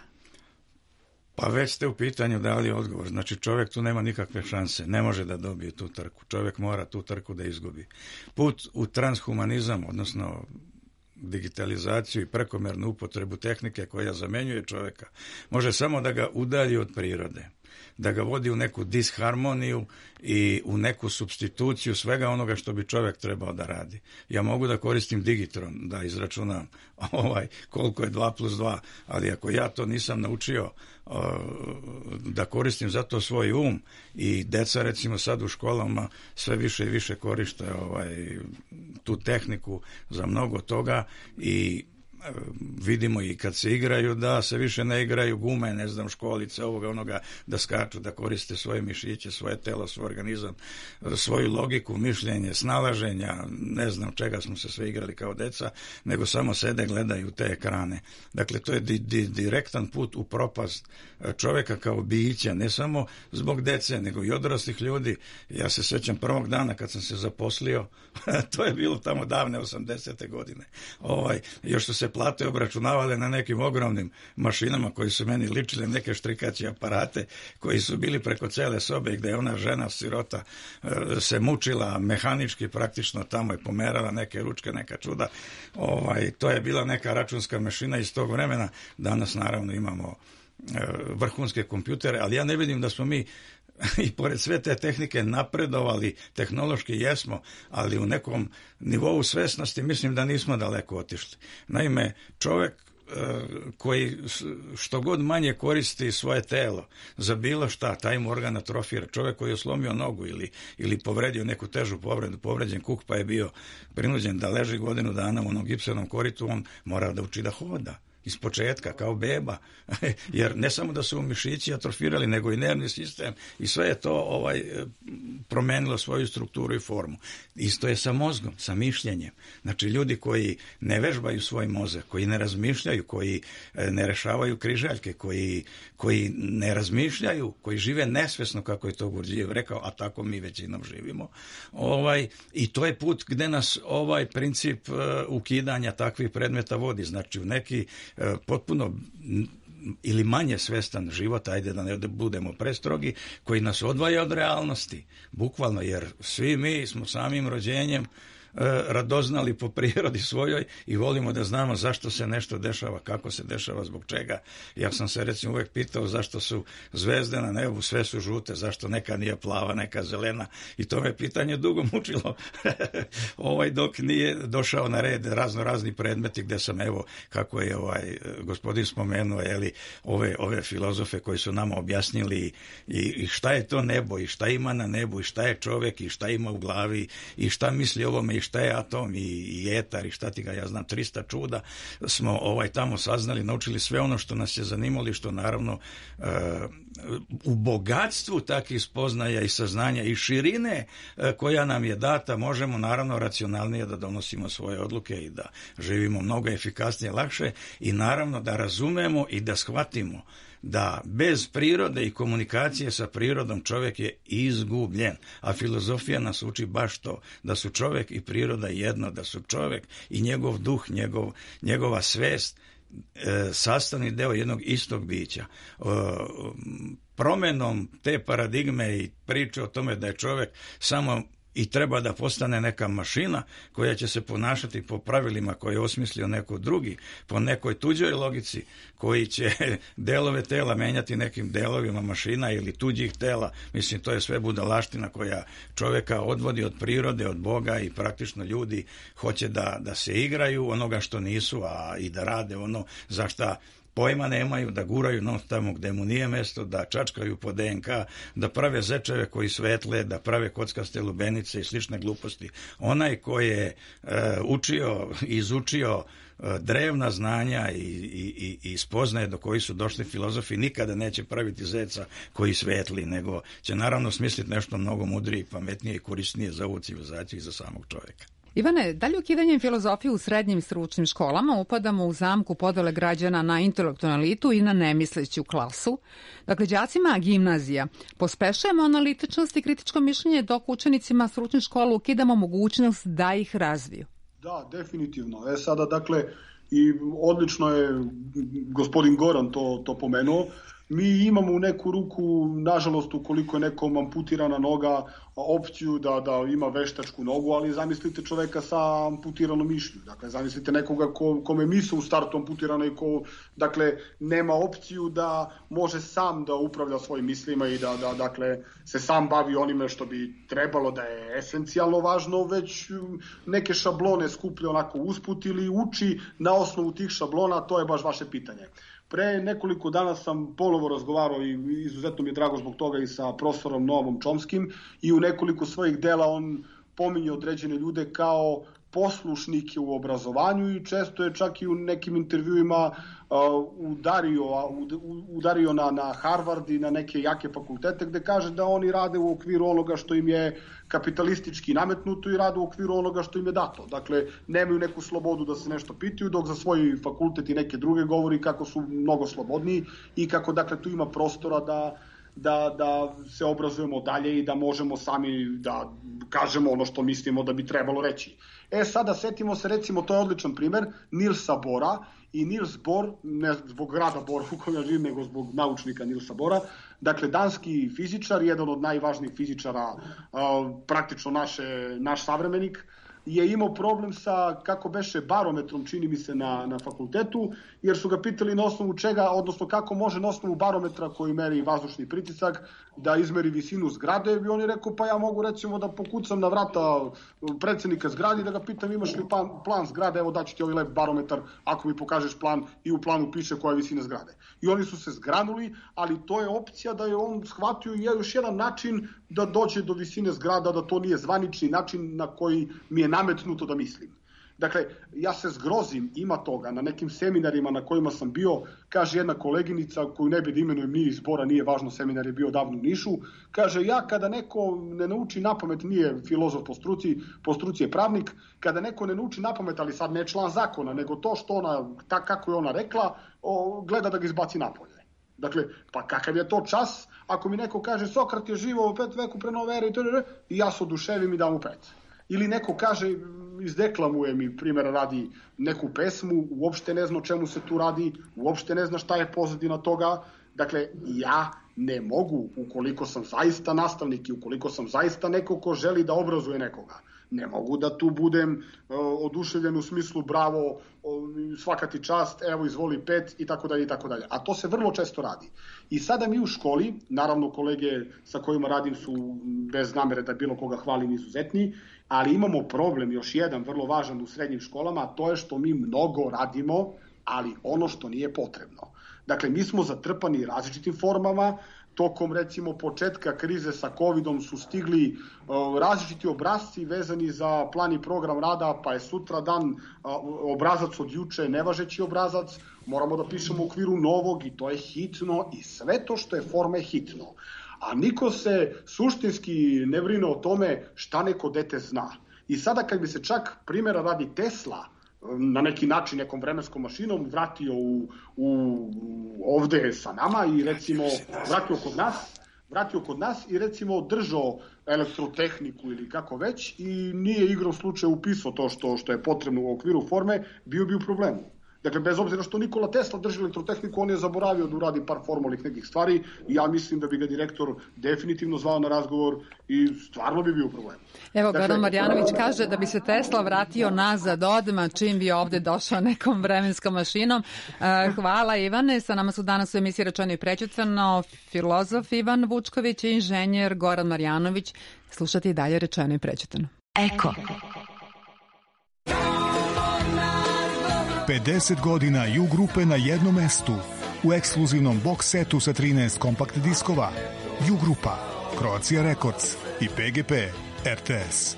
Pa već ste u pitanju dali odgovor. Znači, čovjek tu nema nikakve šanse, ne može da dobije tu trku. Čovjek mora tu trku da izgubi. Put u transhumanizam, odnosno digitalizaciju i prekomernu upotrebu tehnike koja zamenjuje čovjeka, može samo da ga udalji od prirode, da ga vodi u neku disharmoniju i u neku supstituciju svega onoga što bi čovjek trebao da radi. Ja mogu da koristim digitron, da izračunam koliko je 2 plus 2, ali ako ja to nisam naučio da koristim zato svoj um, i deca recimo sad u školama sve više i više koriste tu tehniku za mnogo toga i vidimo i kad se igraju da se više ne igraju gume, ne znam, školice, ovoga, onoga, da skaču, da koriste svoje mišiće, svoje telo, svoj organizam, svoju logiku, mišljenje, snalaženja, ne znam čega smo se sve igrali kao deca, nego samo sede, gledaju te ekrane. Dakle, to je direktan put u propast čovjeka kao bića, ne samo zbog dece, nego i odraslih ljudi. Ja se sjećam prvog dana kad sam se zaposlio, to je bilo tamo davne 80. godine. Još su se plate obračunavale na nekim ogromnim mašinama koji su meni ličile neke štrikaće aparate koji su bili preko cele sobe gde je ona žena sirota se mučila mehanički praktično tamo i pomerala neke ručke, neka čuda. To je bila neka računska mašina iz tog vremena. Danas naravno imamo vrhunske kompjutere, ali ja ne vidim da smo mi i pored sve te tehnike napredovali, tehnološki jesmo, ali u nekom nivou svesnosti mislim da nismo daleko otišli. Naime, čovjek koji što god manje koristi svoje telo za bilo šta, taj mu organ atrofira. Čovjek koji je slomio nogu ili povredio neku težu povredu, povređen kuk pa je bio prinuđen da leži godinu dana u onom gipsenom koritu, on mora da uči da hoda. iz početka, kao beba, jer ne samo da su mišići atrofirali, nego i nervni sistem i sve je to promenilo svoju strukturu i formu. Isto je sa mozgom, sa mišljenjem. Znači, ljudi koji ne vežbaju svoj mozak, koji ne razmišljaju, koji ne rešavaju križaljke, koji ne razmišljaju, koji žive nesvesno, kako je to Gurdjiev rekao, a tako mi većinom živimo. I to je put gde nas ovaj princip ukidanja takvih predmeta vodi. Znači, u neki potpuno ili manje svestan život, ajde da ne budemo prestrogi, koji nas odvaja od realnosti, bukvalno, jer svi mi smo samim rođenjem radoznali po prirodi svojoj i volimo da znamo zašto se nešto dešava, kako se dešava, zbog čega. Ja sam se recimo uvek pitao zašto su zvezde na nebu, sve su žute, zašto neka nije plava, neka zelena, i to me pitanje dugo mučilo dok nije došao na red razni predmeti gde sam, evo, kako je gospodin spomenuo, ove filozofe koji su nama objasnili i šta je to nebo i šta ima na nebu i šta je čovek i šta ima u glavi i šta misli ovome i šta je atom i etar i šta ti ga, ja znam, 300 čuda smo tamo saznali, naučili sve ono što nas je zanimalo i što naravno u bogatstvu takih spoznaja i saznanja i širine koja nam je data, možemo naravno racionalnije da donosimo svoje odluke i da živimo mnogo efikasnije, lakše i naravno da razumemo i da shvatimo da bez prirode i komunikacije sa prirodom čovjek je izgubljen, a filozofija nas uči baš to, da su čovjek i priroda jedno, da su čovjek i njegov duh, njegova svest sastavni deo jednog istog bića. Promenom te paradigme i priče o tome da je čovjek samo i treba da postane neka mašina koja će se ponašati po pravilima koje je osmislio neko drugi, po nekoj tuđoj logici, koji će delove tela menjati nekim delovima mašina ili tuđih tela. Mislim, to je sve budalaština koja čoveka odvodi od prirode, od Boga i praktično ljudi hoće da se igraju onoga što nisu, a i da rade ono za šta pojma nemaju, da guraju non tamo gde mu nije mesto, da čačkaju po DNK, da prave zečeve koji svetle, da prave kockaste lubenice i slične gluposti. Onaj ko je izučio drevna znanja i spoznaje do koji su došli filozofi, nikada neće praviti zeca koji svetli, nego će naravno smisliti nešto mnogo mudrije, pametnije i korisnije za ovu civilizaciju i za samog čovjeka. Ivane, da li ukidanjem filozofije u srednjim i stručnim školama upadamo u zamku podele građana na intelektualnu elitu i na nemisleću klasu? Dakle, đacima gimnazija pospešujemo analitičnost i kritičko mišljenje, dok učenicima stručnih škola ukidamo mogućnost da ih razviju. Da, definitivno. Sada, dakle, i odlično je gospodin Goran to pomenuo. Mi imamo u neku ruku, nažalost, ukoliko je nekom amputirana noga, opciju da ima veštačku nogu, ali zamislite čoveka sa amputiranom mišlju. Dakle, zamislite nekoga kome misu u startu amputirana i ko, dakle, nema opciju da može sam da upravlja svojim mislima i da dakle, se sam bavi onime što bi trebalo da je esencijalno važno, već neke šablone skuplje onako usput ili uči na osnovu tih šablona, to je baš vaše pitanje. Pre nekoliko dana sam ponovo razgovarao i izuzetno mi je drago zbog toga i sa profesorom Noamom Chomskym i u nekoliko svojih dela on pominje određene ljude kao poslušnike u obrazovanju i često je čak i u nekim intervjuima udario na Harvard i na neke jake fakultete gde kaže da oni rade u okviru onoga što im je kapitalistički nametnuto i rade u okviru onoga što im je dato. Dakle, nemaju neku slobodu da se nešto pitaju, dok za svoj fakultet i neke druge govori kako su mnogo slobodniji i kako, dakle, tu ima prostora da se obrazujemo dalje i da možemo sami da kažemo ono što mislimo da bi trebalo reći. Sada setimo se, recimo, to je odličan primer, Nilsa Bora, i Niels Bohr, ne zbog grada Bora u kojem ja živim, nego zbog naučnika Nilsa Bora, dakle, danski fizičar, jedan od najvažnijih fizičara, praktično naš savremenik, je imao problem sa, kako beše, barometrom, čini mi se, na fakultetu, jer su ga pitali na osnovu čega, odnosno kako može na osnovu barometra koji meri vazdušni pritisak da izmeri visinu zgrade, i on je rekao, pa ja mogu recimo da pokucam na vrata predsednika zgrade i da ga pitam imaš li plan zgrade, evo daću ti ovaj lep barometar ako mi pokažeš plan i u planu piše koja je visina zgrade. I oni su se zgranuli, ali to je opcija da je on shvatio još jedan način da dođe do visine zgrada, da to nije zvanični način na koji mi je nametnuto da mislim. Dakle, ja se zgrozim, ima toga, na nekim seminarima na kojima sam bio, kaže jedna koleginica, koju ne bi da imenujem, nije iz Bora, nije važno, seminar je bio davno u Nišu, kaže, ja kada neko ne nauči napamet, nije filozof po struci je pravnik, kada neko ne nauči napamet, ali sad ne član zakona, nego to što ona, kako je ona rekla, gleda da ga izbaci napolje. Dakle, pa kakav je to čas, ako mi neko kaže, Sokrat je živao u 5. veku pre nove ere i ja se oduševim i dam mu 5. Ili neko kaže, izdeklamuje mi, primjera radi, neku pesmu, uopšte ne zna o čemu se tu radi, uopšte ne zna šta je pozadina toga. Dakle, ja ne mogu, ukoliko sam zaista nastavnik i ukoliko sam zaista neko ko želi da obrazuje nekoga, ne mogu da tu budem oduševljen u smislu bravo, svaka ti čast, evo izvoli 5 i tako dalje i tako dalje. A to se vrlo često radi. I sada mi u školi, naravno kolege sa kojima radim su bez namere da bilo koga hvalim izuzetni, ali imamo problem još jedan vrlo važan u srednjim školama, a to je što mi mnogo radimo, ali ono što nije potrebno. Dakle, mi smo zatrpani različitim formama, tokom recimo početka krize sa COVID-om su stigli različiti obrasci vezani za plan i program rada, pa je sutra dan obrazac od juče nevažeći obrazac, moramo da pišemo u okviru novog i to je hitno i sve to što je forma je hitno. A niko se suštinski ne brine o tome šta neko dete zna. I sada kad bi se čak primjera radi Tesla na neki način nekom vremenskom mašinom vratio ovde sa nama i recimo vratio kod nas i recimo držao elektrotehniku ili kako već i nije igrao slučaj upisao to što je potrebno u okviru forme, bio bi u problemu. Dakle, bez obzira što Nikola Tesla drži elektrotehniku, on je zaboravio da uradi par formalnih nekih stvari i ja mislim da bi ga direktor definitivno zvao na razgovor i stvarno bi bio problem. Evo, Goran Marjanović kaže da bi se Tesla vratio nazad odmah čim bi ovde došao nekom vremenskom mašinom. Hvala Ivane, sa nama su danas u emisiji Rečeno i prećutano filozof Ivan Vučković i inženjer Goran Marjanović. Slušajte i dalje Rečeno i prećutano. Eko. 50 godina U grupe na jednom mestu u ekskluzivnom box setu sa 13 kompakt diskova. U grupa, Croatia Records i PGP RTS.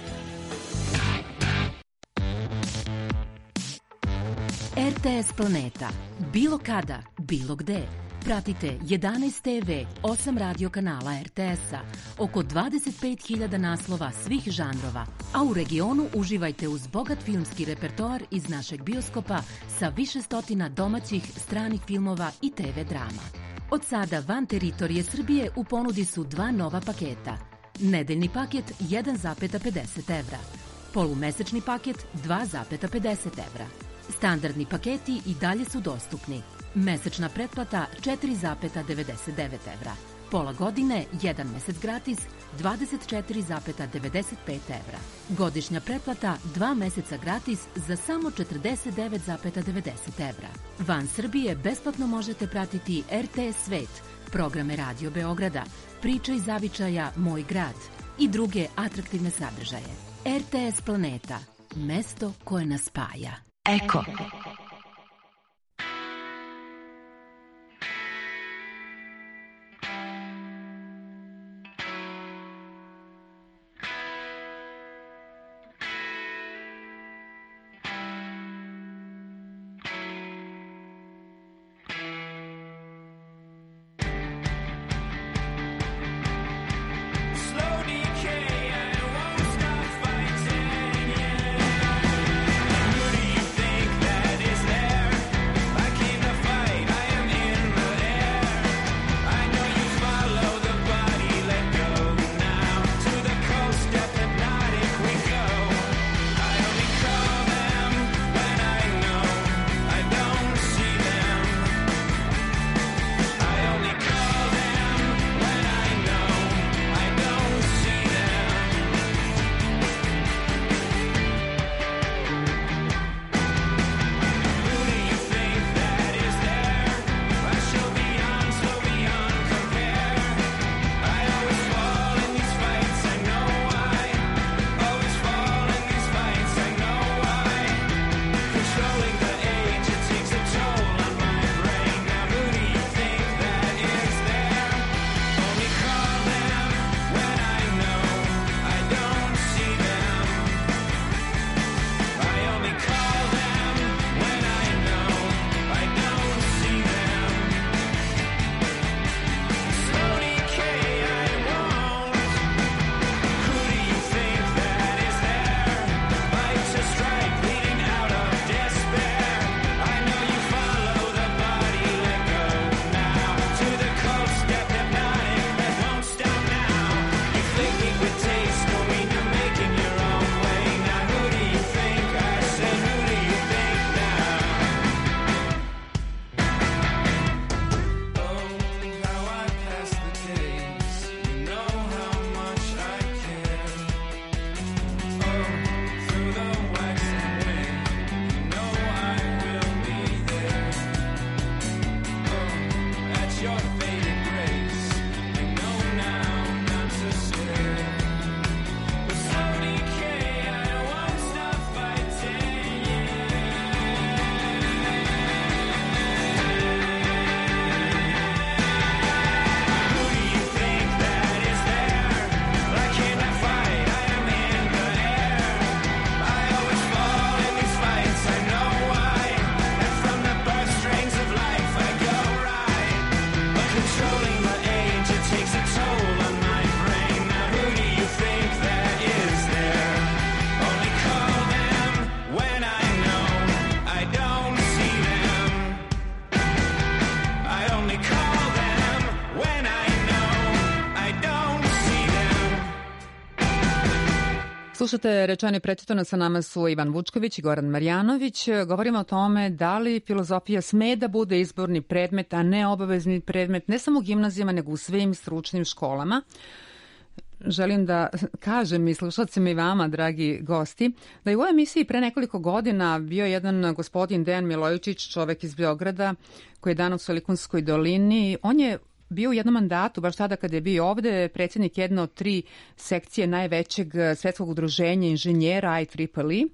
RTS Planeta. Bilo kada, bilo gde. Pratite 11 TV, 8 radio kanala RTS-a, oko 25.000 naslova svih žanrova, a u regionu uživajte uz bogat filmski repertoar iz našeg bioskopa sa više stotina domaćih, stranih filmova i TV drama. Od sada van teritorije Srbije u ponudi su 2 nova paketa. Nedeljni paket 1,50 evra, polumesečni paket 2,50 evra. Standardni paketi i dalje su dostupni. Mesečna pretplata 4,99 evra. Pola godine, 1 mesec gratis, 24,95 evra. Godišnja pretplata 2 meseca gratis za samo 49,90 evra. Van Srbije besplatno možete pratiti RTS Svet, programe Radio Beograda, Priče iz zavičaja Moj grad i druge atraktivne sadržaje. RTS Planeta, mesto koje nas spaja. Eko. That Slušate Rečeno i prečitano, sa nama su Ivan Vučković i Goran Marjanović. Govorimo o tome da li filozofija sme da bude izborni predmet, a ne obavezni predmet, ne samo u gimnazijama, nego u svim stručnim školama. Želim da kažem i slušalcima i vama, dragi gosti, da je u ovoj emisiji pre nekoliko godina bio jedan gospodin Dejan Milojičić, čovek iz Beograda, koji je danas u Silikonskoj dolini. On je bio u jednom mandatu, baš tada kada je bio ovde, predsjednik jedne od 3 sekcije najvećeg svetskog udruženja inženjera IEEE.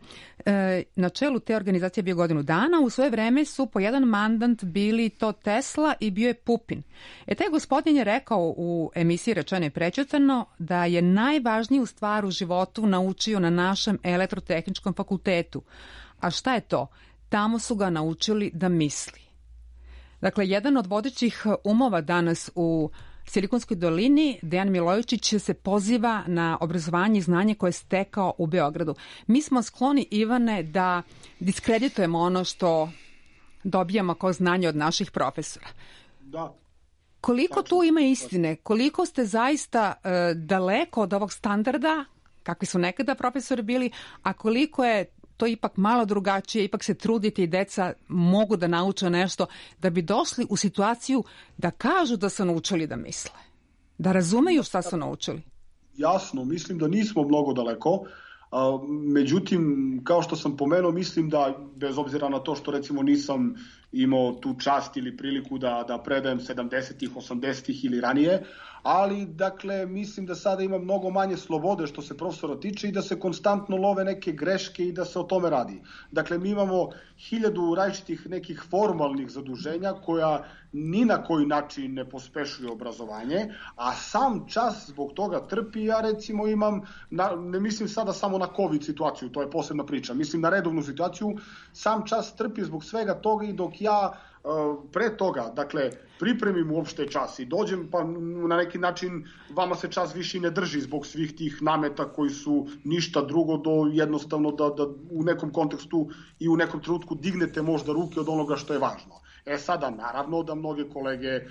Na čelu te organizacije je bio godinu dana. U svoje vreme su po jedan mandat bili to Tesla i bio je Pupin. Taj gospodin je rekao u emisiji Rečeno i prečitano da je najvažniju stvar u životu naučio na našem elektrotehničkom fakultetu. A šta je to? Tamo su ga naučili da misli. Dakle, jedan od vodećih umova danas u Silikonskoj dolini, Dejan Milojičić, se poziva na obrazovanje i znanje koje je stekao u Beogradu. Mi smo skloni, Ivane, da diskreditujemo ono što dobijamo kao znanje od naših profesora. Da. Koliko tu ima istine? Koliko ste zaista daleko od ovog standarda, kakvi su nekada profesori bili, a koliko je to ipak malo drugačije, ipak se trudite i deca mogu da nauče nešto da bi došli u situaciju da kažu da su naučili da misle, da razumeju šta su naučili? Jasno, mislim da nismo mnogo daleko. Međutim, kao što sam pomenuo, mislim da, bez obzira na to što recimo nisam imao tu čast ili priliku da predajem 70-ih, 80-ih ili ranije, ali dakle mislim da sada ima mnogo manje slobode što se profesora tiče i da se konstantno love neke greške i da se o tome radi. Dakle, mi imamo 1000 različitih nekih formalnih zaduženja koja ni na koji način ne pospešuje obrazovanje, a sam čas zbog toga trpi. Ja recimo imam, ne mislim sada samo na COVID situaciju, to je posebna priča, mislim na redovnu situaciju, sam čas trpi zbog svega toga i dok ja pre toga, dakle, pripremim uopšte čas i dođem, pa na neki način vama se čas više i ne drži zbog svih tih nameta koji su ništa drugo do jednostavno da u nekom kontekstu i u nekom trenutku dignete možda ruke od onoga što je važno. Sada, naravno da mnoge kolege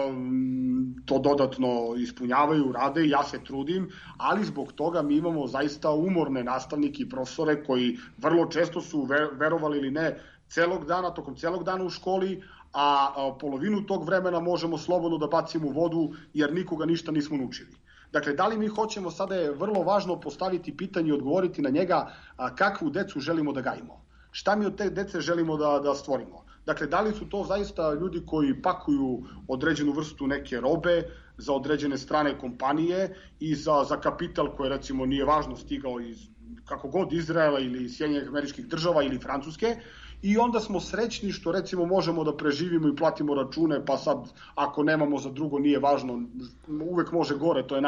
to dodatno ispunjavaju, rade, ja se trudim, ali zbog toga mi imamo zaista umorne nastavnike i profesore koji vrlo često su, verovali ili ne, tokom celog dana u školi, a polovinu tog vremena možemo slobodno da bacimo u vodu jer nikoga ništa nismo naučili. Dakle, da li mi hoćemo, sada je vrlo važno postaviti pitanje i odgovoriti na njega kakvu decu želimo da gajimo. Šta mi od te dece želimo da stvorimo? Dakle, da li su to zaista ljudi koji pakuju određenu vrstu neke robe za određene strane kompanije i za kapital koji recimo nije važno stigao iz kako god Izraela ili Sjedinjenih Američkih Država ili Francuske, i onda smo srećni što recimo možemo da preživimo i platimo račune, pa sad ako nemamo za drugo nije važno, uvek može gore, to je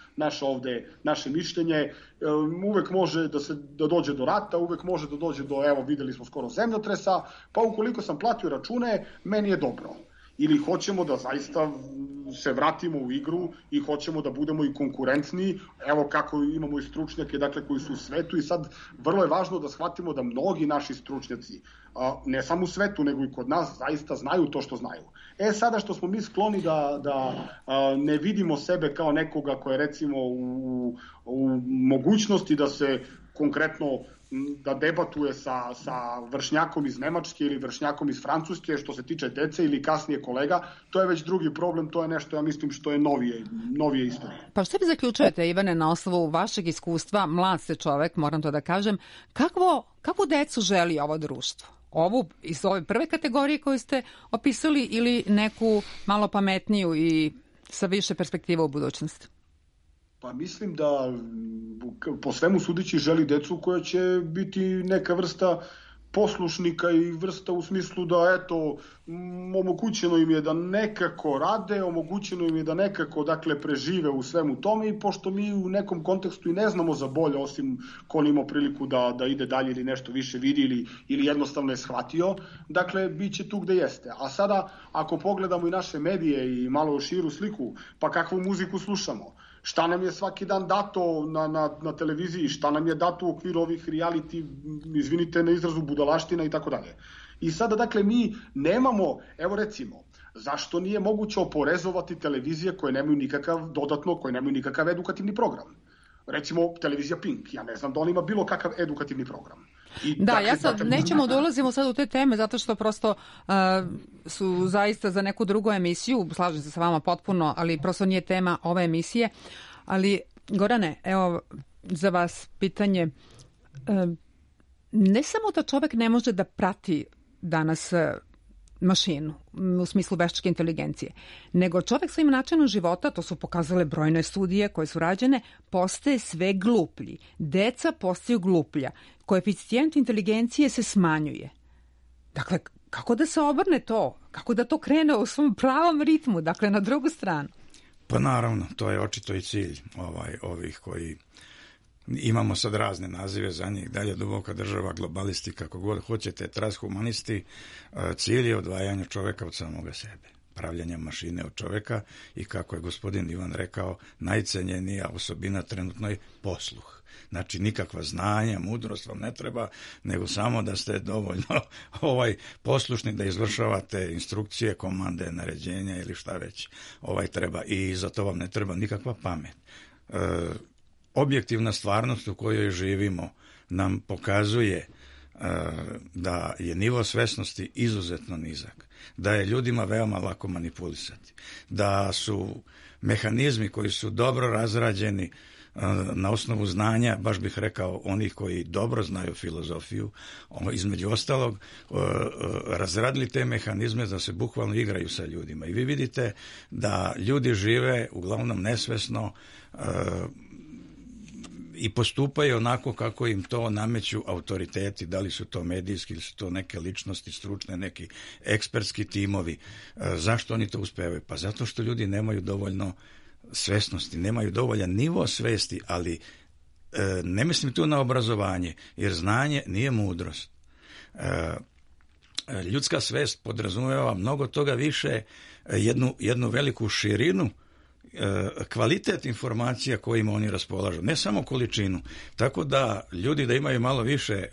naše mišljenje, uvek može da dođe do rata, uvek može da dođe do, evo videli smo skoro zemljotresa, pa ukoliko sam platio račune, meni je dobro. Ili hoćemo da zaista se vratimo u igru i hoćemo da budemo i konkurentni, evo kako imamo i stručnjake, dakle, koji su u svetu, i sad vrlo je važno da shvatimo da mnogi naši stručnjaci, ne samo u svetu, nego i kod nas, zaista znaju to što znaju. Sada što smo mi skloni da ne vidimo sebe kao nekoga ko je recimo u mogućnosti da se konkretno da debatuje sa vršnjakom iz Nemačke ili vršnjakom iz Francuske što se tiče dece ili kasnije kolega, to je već drugi problem, to je nešto, ja mislim, što je novije istorije. Pa što vi zaključujete, Ivane, na osnovu vašeg iskustva, mlad ste čovek, moram to da kažem, kakvu decu želi ovo društvo? Ovu iz ove prve kategorije koju ste opisali ili neku malo pametniju i sa više perspektiva u budućnosti? Pa mislim da po svemu sudeći želi decu koja će biti neka vrsta poslušnika i vrsta u smislu da eto, omogućeno im je da nekako rade, omogućeno im je da nekako, dakle, prežive u svemu tome, i pošto mi u nekom kontekstu i ne znamo za bolje, osim ko imao priliku da ide dalje ili nešto više vidi ili jednostavno je shvatio, dakle, bit će tu gde jeste. A sada, ako pogledamo i naše medije i malo širu sliku, pa kakvu muziku slušamo, šta nam je svaki dan dato na televiziji, šta nam je dato u okviru ovih reality, izvinite na izrazu, budalaština i tako dalje. I sada, dakle, mi nemamo, evo recimo, zašto nije moguće oporezovati televizije koje nemaju nikakav edukativni program? Recimo, televizija Pink, ja ne znam da on ima bilo kakav edukativni program. Ja sad nećemo da ulazimo sad u te teme, zato što prosto su zaista za neku drugu emisiju, slažem se sa vama potpuno, ali prosto nije tema ove emisije. Ali, Gorane, evo za vas pitanje, ne samo da čovek ne može da prati danas mašinu, u smislu veštačke inteligencije, nego čovek svojim načinom života, to su pokazale brojne studije koje su rađene, postaje sve gluplji. Deca postaju gluplja. Koeficijent inteligencije se smanjuje. Dakle, kako da se obrne to? Kako da to krene u svom pravom ritmu, dakle, na drugu stranu? Pa naravno, to je očito i cilj ovih koji imamo sad razne nazive za njih, dalje duboka država, globalisti, kako god hoćete, transhumanisti. Cilj je odvajanje čoveka od samoga sebe, pravljanje mašine od čoveka i kako je gospodin Ivan rekao, najcenjenija osobina trenutno je posluh. Znači, nikakva znanja, mudrost vam ne treba, nego samo da ste dovoljno poslušni da izvršavate instrukcije, komande, naređenja ili šta već treba. I za to vam ne treba nikakva pamet. Objektivna stvarnost u kojoj živimo nam pokazuje da je nivo svesnosti izuzetno nizak, da je ljudima veoma lako manipulisati, da su mehanizmi koji su dobro razrađeni na osnovu znanja, baš bih rekao onih koji dobro znaju filozofiju, između ostalog razradili te mehanizme da se bukvalno igraju sa ljudima. I vi vidite da ljudi žive uglavnom nesvesno i postupaju onako kako im to nameću autoriteti, da li su to medijski ili su to neke ličnosti stručne, neki ekspertski timovi. Zašto oni to uspevaju? Pa zato što ljudi nemaju dovoljno svesnosti, nemaju dovoljan nivo svesti, ali ne mislim tu na obrazovanje, jer znanje nije mudrost. Ljudska svest podrazumijeva mnogo toga više, jednu veliku širinu, kvalitet informacija kojima oni raspolažu, ne samo količinu. Tako da ljudi da imaju malo više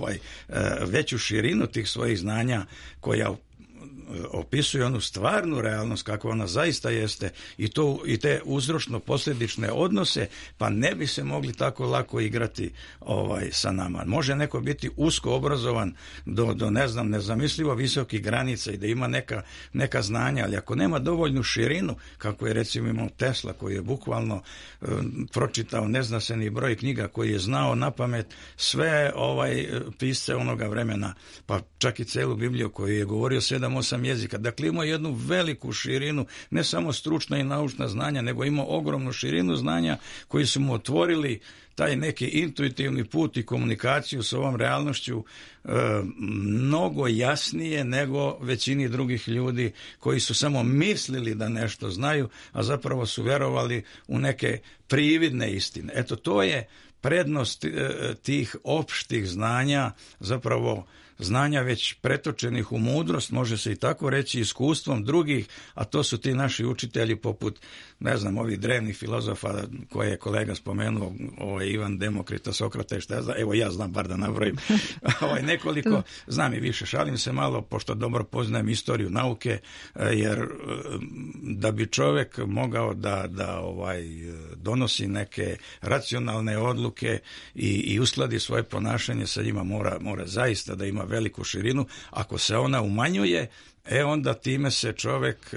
veću širinu tih svojih znanja koja opisuje onu stvarnu realnost kako ona zaista jeste i te uzročno-posljedične odnose, pa ne bi se mogli tako lako igrati sa nama. Može neko biti usko obrazovan do nezamislivo visokih granica i da ima neka znanja, ali ako nema dovoljnu širinu, kako je recimo imao Tesla, koji je bukvalno pročitao ne zna se ni broj knjiga, koji je znao napamet sve pisce onoga vremena, pa čak i celu Bibliju, koju je govorio 7-8 jezika. Dakle, imao jednu veliku širinu, ne samo stručna i naučna znanja, nego imao ogromnu širinu znanja koji su mu otvorili taj neki intuitivni put i komunikaciju s ovom realnošću mnogo jasnije nego većini drugih ljudi koji su samo mislili da nešto znaju, a zapravo su verovali u neke prividne istine. Eto, to je prednost tih opštih znanja, zapravo znanja već pretočenih u mudrost, može se i tako reći, iskustvom drugih, a to su ti naši učitelji poput, ovih drevnih filozofa koje je kolega spomenuo, Ivan, Demokrita, Sokrata i šta ja znam, evo ja znam bar da nabrojim nekoliko, znam i više, šalim se malo, pošto dobro poznajem istoriju nauke, jer da bi čovjek mogao da donosi neke racionalne odluke i uskladi svoje ponašanje sa njima, mora zaista da ima veliku širinu. Ako se ona umanjuje, onda time se čovjek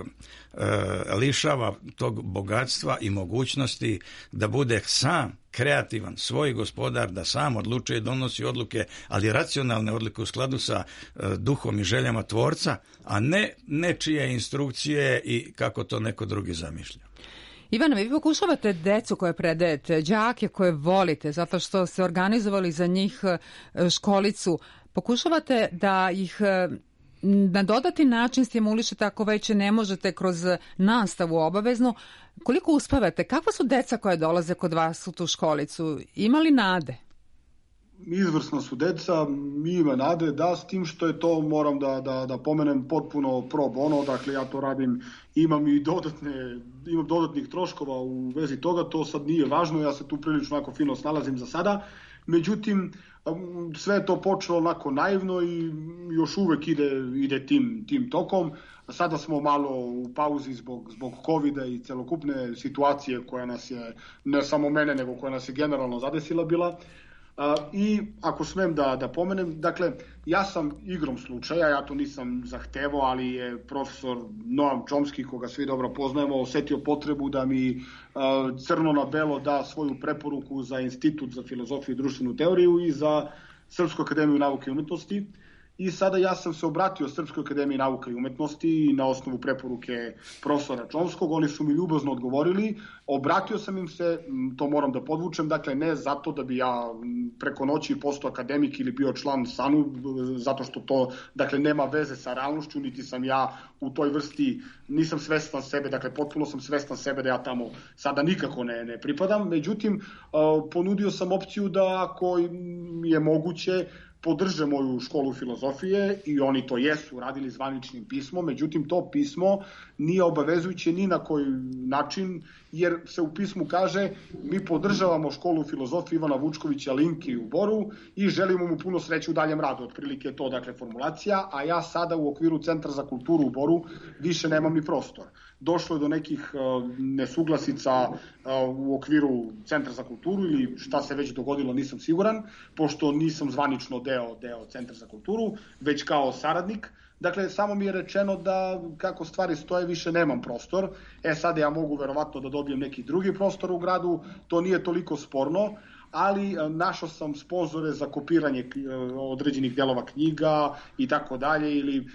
lišava tog bogatstva i mogućnosti da bude sam kreativan, svoj gospodar, da sam odlučuje i donosi odluke, ali racionalne odluke u skladu sa duhom i željama tvorca, a ne nečije instrukcije i kako to neko drugi zamišlja. Ivana, vi pokušavate decu koje predajete, đake koje volite, zato što ste organizovali za njih školicu, pokušavate da ih na dodati način stimulišete ako već ne možete kroz nastavu obaveznu. Koliko uspevate? Kakva su deca koje dolaze kod vas u tu školicu? Ima li nade? Izvrsno su deca, ima nade, da, s tim što je to, moram da pomenem, potpuno pro bono, dakle ja to radim, imam dodatnih troškova u vezi toga, to sad nije važno, ja se tu prilično fino snalazim za sada, međutim, Sve je to počelo onako naivno i još uvek ide tim tokom. Sada smo malo u pauzi zbog covida i celokupne situacije koja nas je, ne samo mene, nego koja nas je generalno zadesila bila. I ako smem da pomenem, dakle, ja sam igrom slučaja, ja to nisam zahtevao, ali je profesor Noam Chomsky, koga svi dobro poznajemo, osetio potrebu da mi crno na belo da svoju preporuku za Institut za filozofiju i društvenu teoriju i za Srpsku akademiju nauke i umetnosti. I sada ja sam se obratio Srpskoj akademiji nauka i umetnosti na osnovu preporuke profesora Chomskog, oni su mi ljubazno odgovorili, obratio sam im se, to moram da podvučem, dakle ne zato da bi ja preko noći postao akademik ili bio član SANU, zato što to dakle nema veze sa realnošću, niti sam ja u toj vrsti, nisam svestan sebe, dakle potpuno sam svestan sebe da ja tamo sada nikako ne pripadam, međutim ponudio sam opciju da ako je moguće podrže moju školu filozofije i oni to jesu radili zvaničnim pismom, međutim to pismo nije obavezujuće ni na koji način, jer se u pismu kaže mi podržavamo školu filozofije Ivana Vučkovića Linki u Boru i želimo mu puno sreće u daljem radu, otprilike je to dakle formulacija, a ja sada u okviru Centra za kulturu u Boru više nemam ni prostor. Došlo je do nekih nesuglasica u okviru Centra za kulturu ili šta se već dogodilo, nisam siguran, pošto nisam zvanično deo Centra za kulturu, već kao saradnik. Dakle, samo mi je rečeno da kako stvari stoje više nemam prostor. Sad ja mogu verovatno da dobijem neki drugi prostor u gradu, to nije toliko sporno, ali našao sam sponzore za kopiranje određenih delova knjiga i tako dalje, ili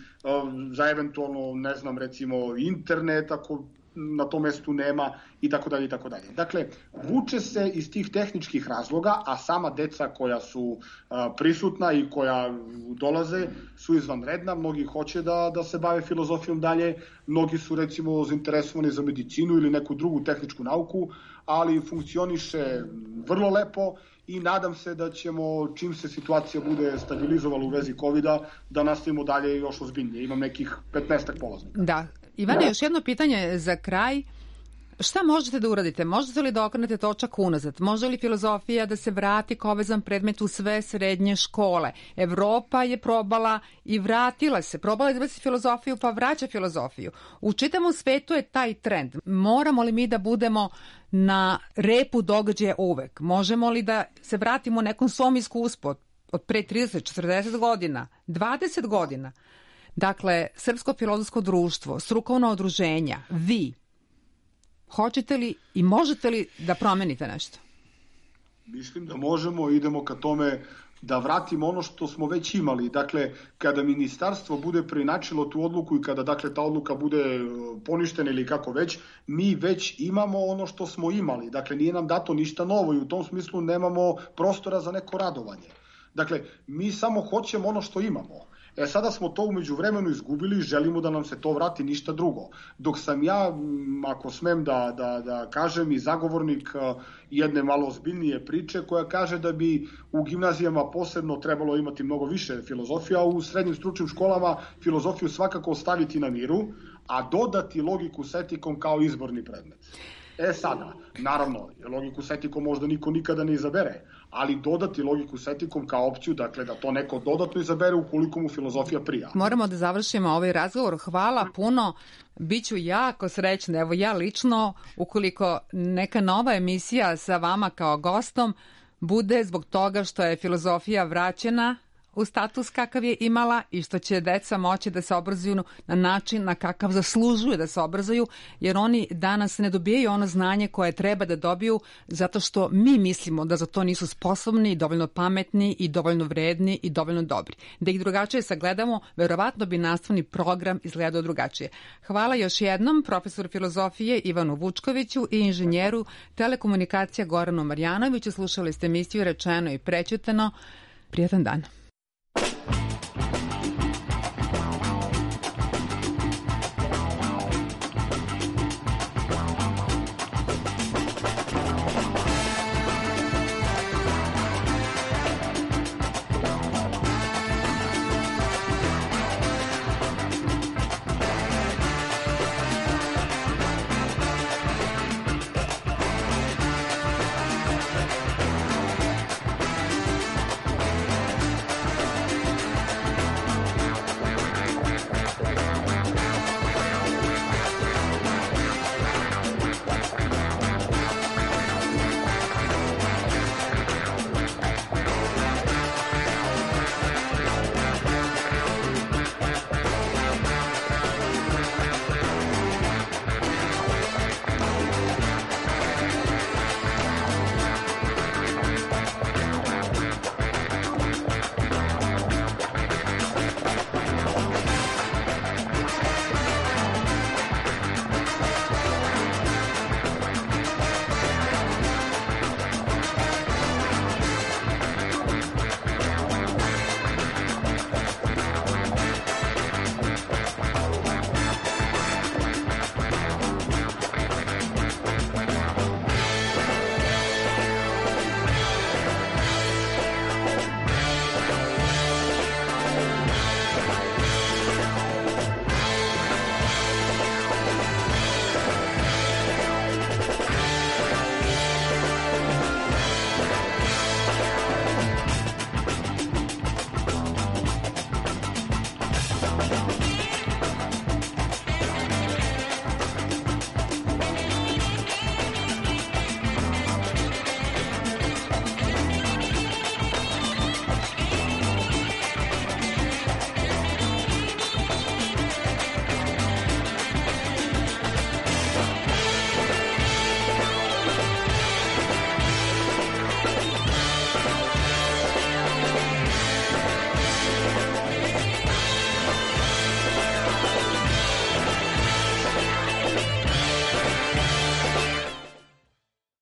za eventualno, ne znam, recimo internet ako na tom mestu nema i tako dalje i tako dalje. Dakle, vuče se iz tih tehničkih razloga, a sama deca koja su prisutna i koja dolaze su izvanredna, mnogi hoće da se bave filozofijom dalje, mnogi su recimo zainteresovani za medicinu ili neku drugu tehničku nauku, ali funkcioniše vrlo lepo i nadam se da ćemo, čim se situacija bude stabilizovala u vezi COVID-a, da nastavimo dalje još ozbiljnije. Imam nekih 15 polaznika. Da. Ivane, još jedno pitanje za kraj. Šta možete da uradite? Možete li da okrenete točak unazad? Može li filozofija da se vrati kao obavezan predmet u sve srednje škole? Evropa je probala i vratila se. Probala je da vrati filozofiju, pa vraća filozofiju. U čitavom svetu je taj trend. Moramo li mi da budemo na repu događaja uvek? Možemo li da se vratimo nekom svom iskustvu od pre 30, 40 godina, 20 godina? Dakle, Srpsko filozofsko društvo, strukovna udruženja, vi, hoćete li i možete li da promenite nešto? Mislim da možemo, idemo ka tome da vratimo ono što smo već imali. Dakle, kada ministarstvo bude preinačilo tu odluku i kada dakle ta odluka bude poništena ili kako već, mi već imamo ono što smo imali. Dakle, nije nam dato ništa novo i u tom smislu nemamo prostora za neko radovanje. Dakle, mi samo hoćemo ono što imamo. Sada smo to umeđu vremenu izgubili i želimo da nam se to vrati, ništa drugo. Dok sam ja, ako smem da kažem, i zagovornik jedne malo ozbiljnije priče koja kaže da bi u gimnazijama posebno trebalo imati mnogo više filozofija, a u srednjim stručnim školama filozofiju svakako ostaviti na miru, a dodati logiku s etikom kao izborni predmet. Sada, naravno, logiku s etikom možda niko nikada ne izabere, ali dodati logiku s etikom kao opciju, dakle da to neko dodatno izabere ukoliko mu filozofija prija. Moramo da završimo ovaj razgovor. Hvala puno. Biću jako srećna, evo ja lično, ukoliko neka nova emisija sa vama kao gostom bude zbog toga što je filozofija vraćena u status kakav je imala i što će deca moći da se obrazuju na način na kakav zaslužuju da se obrazuju, jer oni danas ne dobijaju ono znanje koje treba da dobiju zato što mi mislimo da za to nisu sposobni, dovoljno pametni i dovoljno vredni i dovoljno dobri. Da ih drugačije sagledamo, verovatno bi nastavni program izgledao drugačije. Hvala još jednom profesoru filozofije Ivanu Vučkoviću i inženjeru telekomunikacija Goranu Marjanoviću. Slušali ste emisiju Rečeno i prećutano. Prijatan dan.